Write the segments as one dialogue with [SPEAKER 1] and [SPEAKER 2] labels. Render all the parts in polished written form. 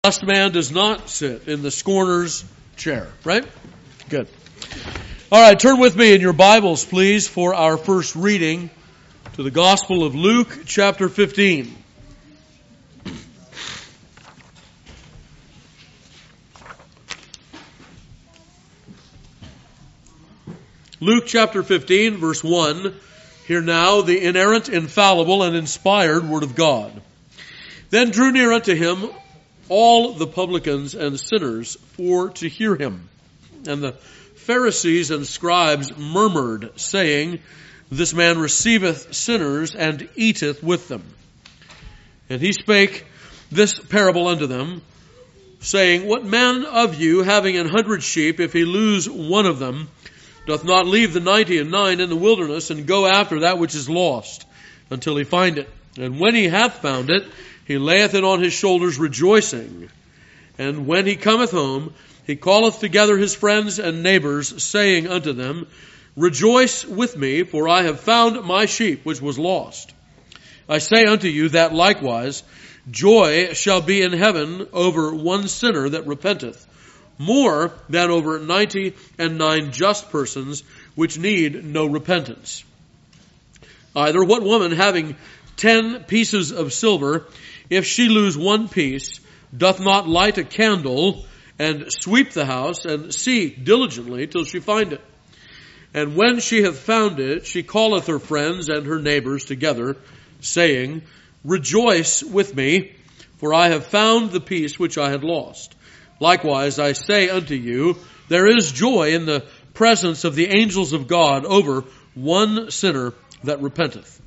[SPEAKER 1] Just man does not sit in the scorner's chair, right? Good. All right, turn with me in your Bibles, please, for our first reading to the Gospel of Luke, chapter 15. Luke chapter 15, verse 1. Hear now the inerrant, infallible, and inspired Word of God. Then drew near unto him all the publicans and sinners for to hear him. And the Pharisees and scribes murmured, saying, This man receiveth sinners and eateth with them. And he spake this parable unto them, saying, What man of you, having 100 sheep, if he lose one of them, doth not leave the 99 in the wilderness, and go after that which is lost, until he find it? And when he hath found it, he layeth it on his shoulders, rejoicing. And when he cometh home, he calleth together his friends and neighbors, saying unto them, Rejoice with me, for I have found my sheep which was lost. I say unto you that likewise joy shall be in heaven over one sinner that repenteth, more than over 99 just persons which need no repentance. Either what woman having 10 pieces of silver, if she lose one piece, doth not light a candle and sweep the house and seek diligently till she find it? And when she hath found it, she calleth her friends and her neighbors together, saying, Rejoice with me, for I have found the piece which I had lost. Likewise, I say unto you, there is joy in the presence of the angels of God over one sinner that repenteth.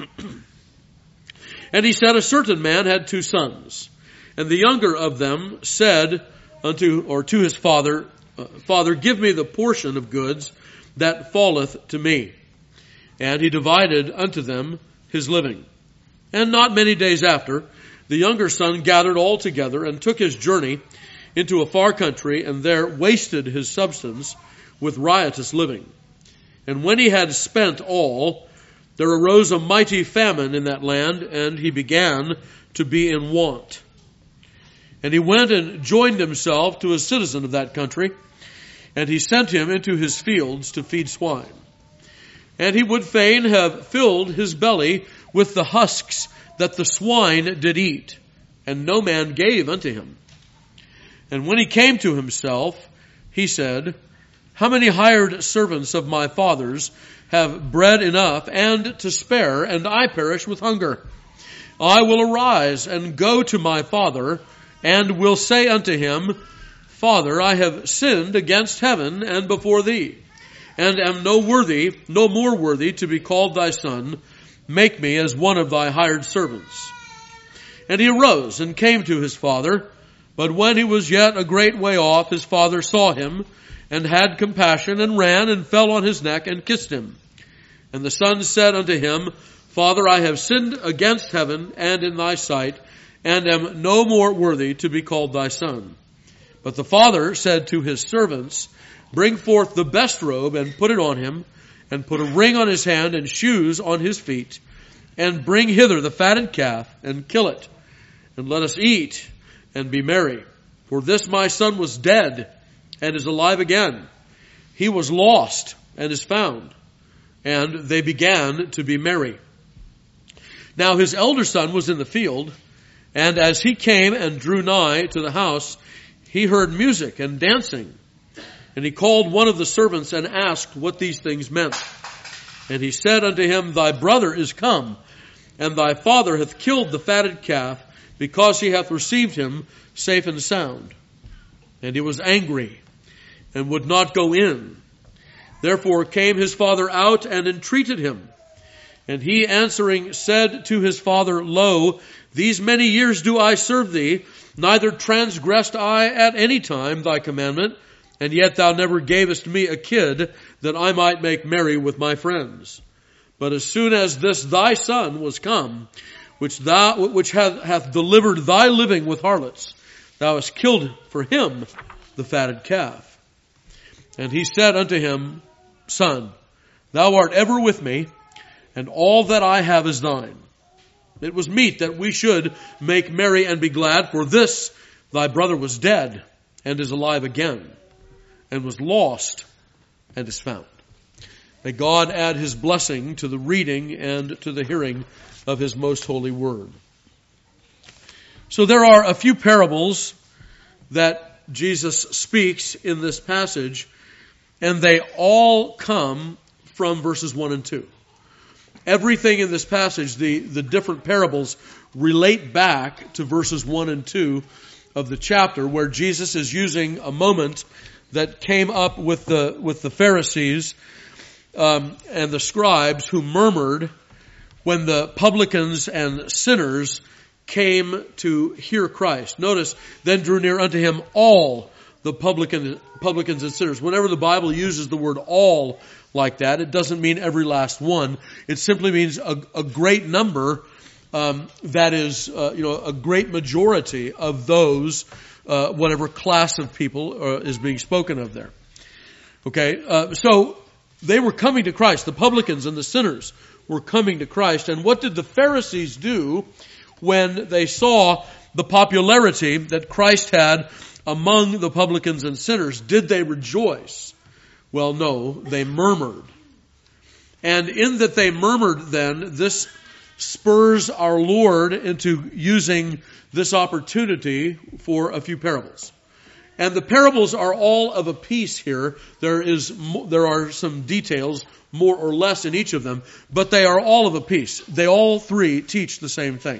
[SPEAKER 1] And he said, A certain man had 2 sons, and the younger of them said to his father, Father, give me the portion of goods that falleth to me. And he divided unto them his living. And not many days after, the younger son gathered all together and took his journey into a far country, and there wasted his substance with riotous living. And when he had spent all, there arose a mighty famine in that land, and he began to be in want. And he went and joined himself to a citizen of that country, and he sent him into his fields to feed swine. And he would fain have filled his belly with the husks that the swine did eat, and no man gave unto him. And when he came to himself, he said, How many hired servants of my father's have bread enough and to spare, and I perish with hunger? I will arise and go to my father, and will say unto him, Father, I have sinned against heaven and before thee, and am no more worthy to be called thy son. Make me as one of thy hired servants. And he arose and came to his father. But when he was yet a great way off, his father saw him, and had compassion, and ran, and fell on his neck, and kissed him. And the son said unto him, Father, I have sinned against heaven and in thy sight, and am no more worthy to be called thy son. But the father said to his servants, Bring forth the best robe, and put it on him, and put a ring on his hand, and shoes on his feet, and bring hither the fatted calf, and kill it, and let us eat, and be merry. For this my son was dead, and is alive again. He was lost, and is found. And they began to be merry. Now his elder son was in the field, and as he came and drew nigh to the house, he heard music and dancing. And he called one of the servants, and asked what these things meant. And he said unto him, Thy brother is come, and thy father hath killed the fatted calf, because he hath received him safe and sound. And he was angry, and would not go in. Therefore came his father out, and entreated him. And he answering said to his father, Lo, these many years do I serve thee, neither transgressed I at any time thy commandment, and yet thou never gavest me a kid, that I might make merry with my friends. But as soon as this thy son was come, which hath delivered thy living with harlots, thou hast killed for him the fatted calf. And he said unto him, Son, thou art ever with me, and all that I have is thine. It was meet that we should make merry and be glad, for this Thy brother was dead and is alive again, and was lost and is found. May God add His blessing to the reading and to the hearing of His most holy word. So there are a few parables that Jesus speaks in this passage, and they all come from verses 1 and 2. Everything in this passage, the different parables, relate back to verses 1 and 2 of the chapter, where Jesus is using a moment that came up with the Pharisees and the scribes who murmured when the publicans and sinners came to hear Christ. Notice, then drew near unto Him all the publicans and sinners. Whenever the Bible uses the word all like that, it doesn't mean every last one. It simply means a great number, that is, a great majority of those, whatever class of people is being spoken of there. Okay, so they were coming to Christ. The publicans and the sinners were coming to Christ. And what did the Pharisees do when they saw the popularity that Christ had among the publicans and sinners? Did they rejoice? Well, no, they murmured. And in that they murmured then, this spurs our Lord into using this opportunity for a few parables. And the parables are all of a piece here. There are some details, more or less, in each of them, but they are all of a piece. They all three teach the same thing.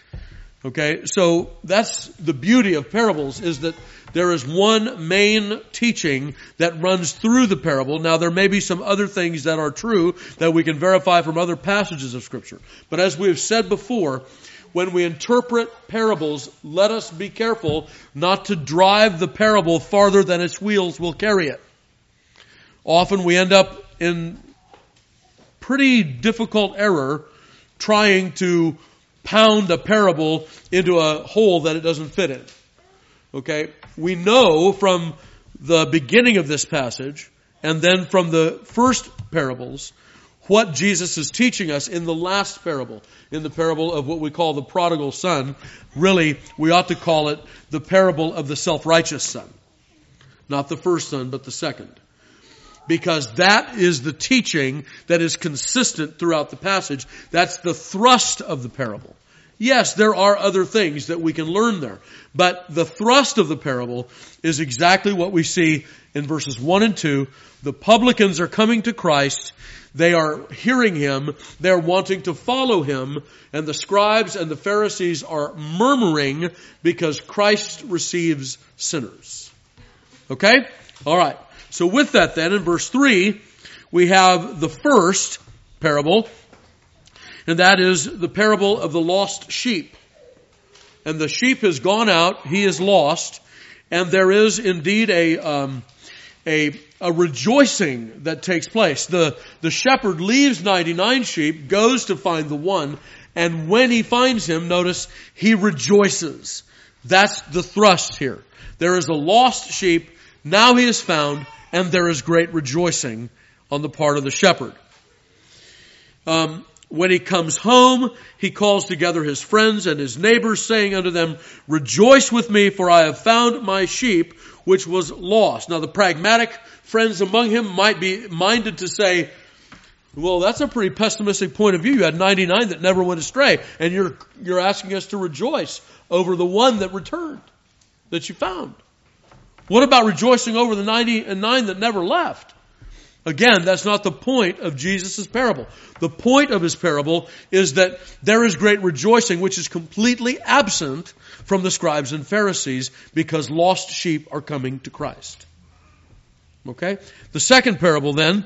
[SPEAKER 1] Okay, so that's the beauty of parables, is that there is one main teaching that runs through the parable. Now, there may be some other things that are true that we can verify from other passages of Scripture. But as we have said before, when we interpret parables, let us be careful not to drive the parable farther than its wheels will carry it. Often we end up in pretty difficult error trying to pound a parable into a hole that it doesn't fit in. Okay? We know from the beginning of this passage and then from the first parables what Jesus is teaching us in the last parable, in the parable of what we call the prodigal son. Really, we ought to call it the parable of the self-righteous son. Not the first son, but the second. Because that is the teaching that is consistent throughout the passage. That's the thrust of the parable. Yes, there are other things that we can learn there. But the thrust of the parable is exactly what we see in verses 1 and 2. The publicans are coming to Christ. They are hearing Him. They're wanting to follow Him. And the scribes and the Pharisees are murmuring because Christ receives sinners. Okay? All right. So with that then, in verse 3, we have the first parable, and that is the parable of the lost sheep. And the sheep has gone out, he is lost, and there is indeed a rejoicing that takes place. The shepherd leaves 99 sheep, goes to find the one, and when he finds him, notice, he rejoices. That's the thrust here. There is a lost sheep, now he is found, and there is great rejoicing on the part of the shepherd. When he comes home, he calls together his friends and his neighbors, saying unto them, "Rejoice with me, for I have found my sheep, which was lost." Now the pragmatic friends among him might be minded to say, well, that's a pretty pessimistic point of view. You had 99 that never went astray, and you're asking us to rejoice over the one that returned, that you found. What about rejoicing over the 99 that never left? Again, that's not the point of Jesus' parable. The point of his parable is that there is great rejoicing, which is completely absent from the scribes and Pharisees, because lost sheep are coming to Christ. Okay? The second parable then,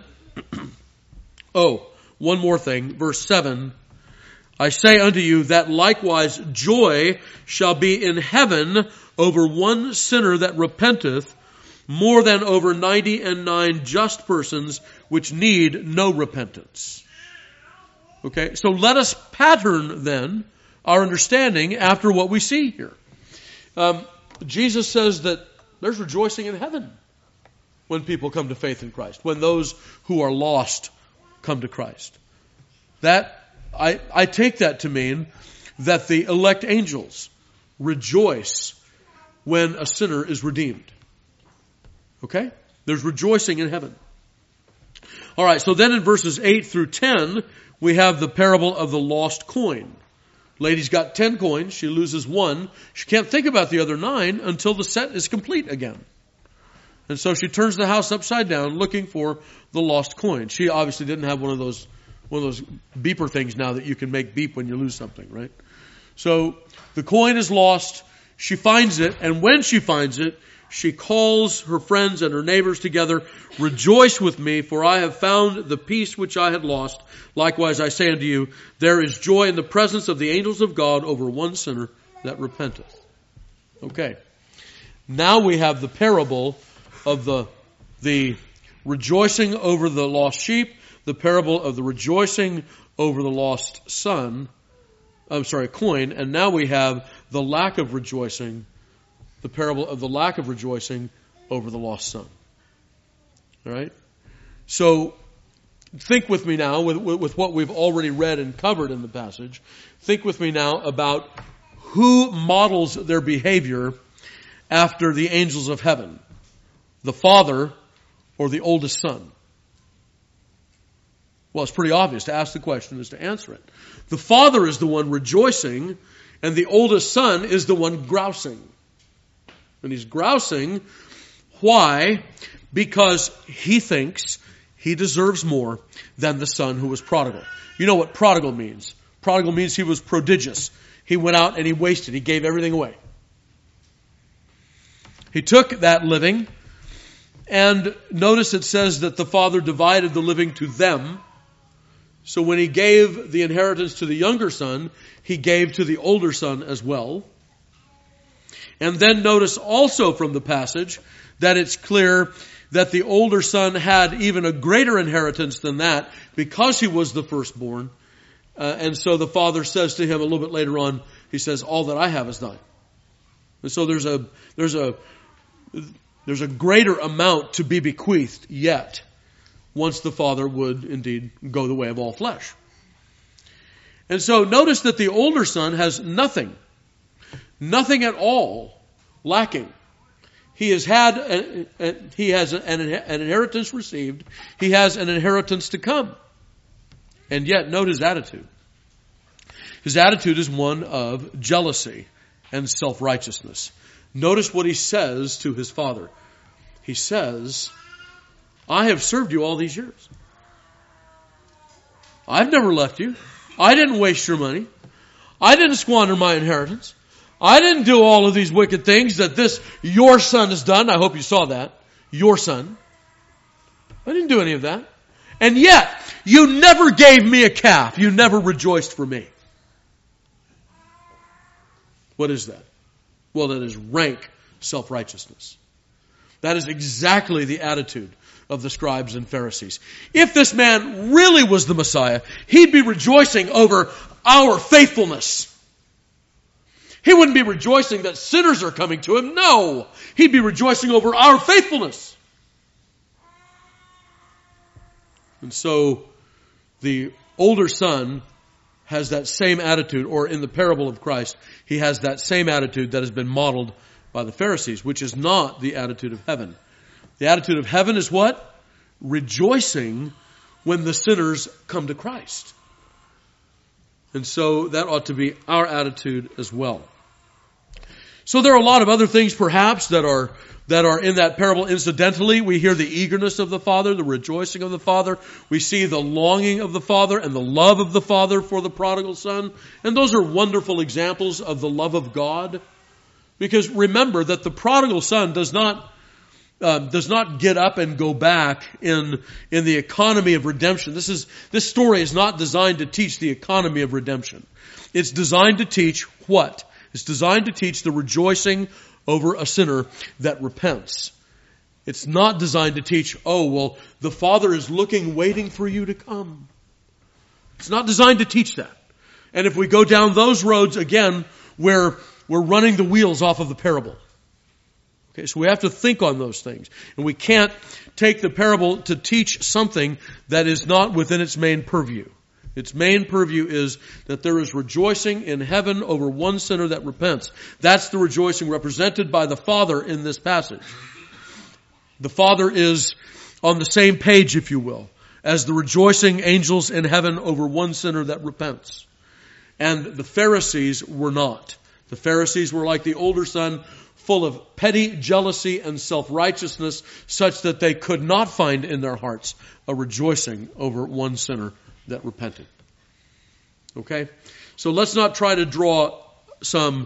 [SPEAKER 1] one more thing, verse 7. I say unto you that likewise joy shall be in heaven over one sinner that repenteth, more than over 99 just persons which need no repentance. Okay, so let us pattern then our understanding after what we see here. Jesus says that there's rejoicing in heaven when people come to faith in Christ, when those who are lost come to Christ. That I take that to mean that the elect angels rejoice when a sinner is redeemed. Okay? There's rejoicing in heaven. All right, so then in verses 8 through 10, we have the parable of the lost coin. Lady's got 10 coins. She loses one. She can't think about the other 9 until the set is complete again. And so she turns the house upside down looking for the lost coin. She obviously didn't have one of those beeper things now that you can make beep when you lose something, right? So the coin is lost. She finds it, and when she finds it, she calls her friends and her neighbors together. Rejoice with me, for I have found the piece which I had lost. Likewise I say unto you, there is joy in the presence of the angels of God over one sinner that repenteth. Okay. Now we have the parable of the rejoicing over the lost sheep, the parable of the rejoicing over the lost coin, and now we have the lack of rejoicing, the parable of the lack of rejoicing over the lost son. All right? So, think with me now, with what we've already read and covered in the passage, think with me now about who models their behavior after the angels of heaven. The father or the oldest son? Well, it's pretty obvious. To ask the question is to answer it. The father is the one rejoicing, and the oldest son is the one grousing. And he's grousing. Why? Because he thinks he deserves more than the son who was prodigal. You know what prodigal means? Prodigal means he was prodigious. He went out and he wasted. He gave everything away. He took that living, and notice it says that the father divided the living to them. So when he gave the inheritance to the younger son, he gave to the older son as well. And then notice also from the passage that it's clear that the older son had even a greater inheritance than that because he was the firstborn. And so the father says to him a little bit later on, he says, all that I have is thine. And so there's a greater amount to be bequeathed yet, once the father would indeed go the way of all flesh. And so notice that the older son has nothing at all lacking. He has an inheritance received. He has an inheritance to come. And yet, note his attitude. His attitude is one of jealousy and self-righteousness. Notice what he says to his father. He says, I have served you all these years. I've never left you. I didn't waste your money. I didn't squander my inheritance. I didn't do all of these wicked things that your son has done. I hope you saw that. Your son. I didn't do any of that. And yet, you never gave me a calf. You never rejoiced for me. What is that? Well, that is rank self-righteousness. That is exactly the attitude of the scribes and Pharisees. If this man really was the Messiah, he'd be rejoicing over our faithfulness. He wouldn't be rejoicing that sinners are coming to him. No, he'd be rejoicing over our faithfulness. And so the older son has that same attitude, or in the parable of Christ, he has that same attitude that has been modeled by the Pharisees, which is not the attitude of heaven. The attitude of heaven is what? Rejoicing when the sinners come to Christ. And so that ought to be our attitude as well. So there are a lot of other things perhaps that are in that parable. Incidentally, we hear the eagerness of the Father, the rejoicing of the Father. We see the longing of the Father and the love of the Father for the prodigal son. And those are wonderful examples of the love of God. Because remember that the prodigal son does not get up and go back in the economy of redemption. This story is not designed to teach the economy of redemption. It's designed to teach what? It's designed to teach the rejoicing over a sinner that repents. It's not designed to teach, the Father is looking, waiting for you to come. It's not designed to teach that. And if we go down those roads again, we're running the wheels off of the parable. Okay, so we have to think on those things. And we can't take the parable to teach something that is not within its main purview. Its main purview is that there is rejoicing in heaven over one sinner that repents. That's the rejoicing represented by the Father in this passage. The Father is on the same page, if you will, as the rejoicing angels in heaven over one sinner that repents. And the Pharisees were not. The Pharisees were like the older son, full of petty jealousy and self-righteousness, such that they could not find in their hearts a rejoicing over one sinner that repented. Okay? So let's not try to draw some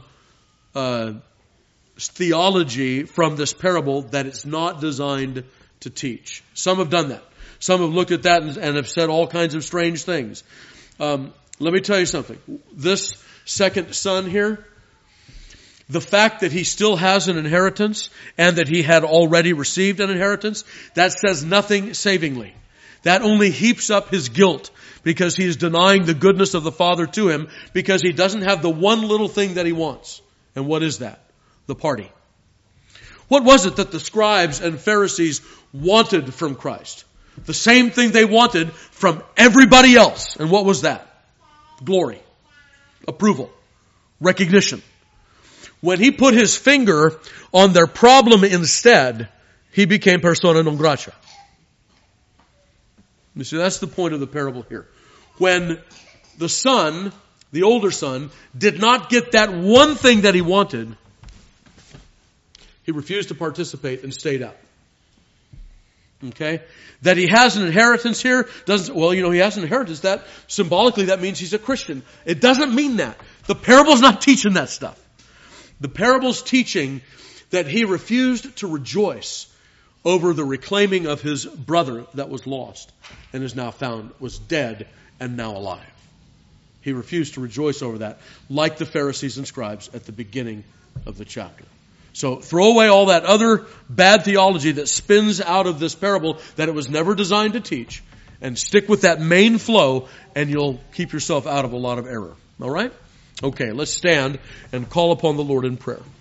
[SPEAKER 1] theology from this parable that it's not designed to teach. Some have done that. Some have looked at that and have said all kinds of strange things. Let me tell you something. This second son here, the fact that he still has an inheritance and that he had already received an inheritance, that says nothing savingly. That only heaps up his guilt because he is denying the goodness of the Father to him because he doesn't have the one little thing that he wants. And what is that? The party. What was it that the scribes and Pharisees wanted from Christ? The same thing they wanted from everybody else. And what was that? Glory. Approval. Recognition. When he put his finger on their problem instead, he became persona non grata. You see, that's the point of the parable here. When the son, the older son, did not get that one thing that he wanted, he refused to participate and stayed out. Okay? That he has an inheritance here doesn't, he has an inheritance. That symbolically that means he's a Christian. It doesn't mean that. The parable's not teaching that stuff. The parable's teaching that he refused to rejoice over the reclaiming of his brother that was lost and is now found, was dead and now alive. He refused to rejoice over that, like the Pharisees and scribes at the beginning of the chapter. So throw away all that other bad theology that spins out of this parable that it was never designed to teach, and stick with that main flow, and you'll keep yourself out of a lot of error. All right? Okay, let's stand and call upon the Lord in prayer.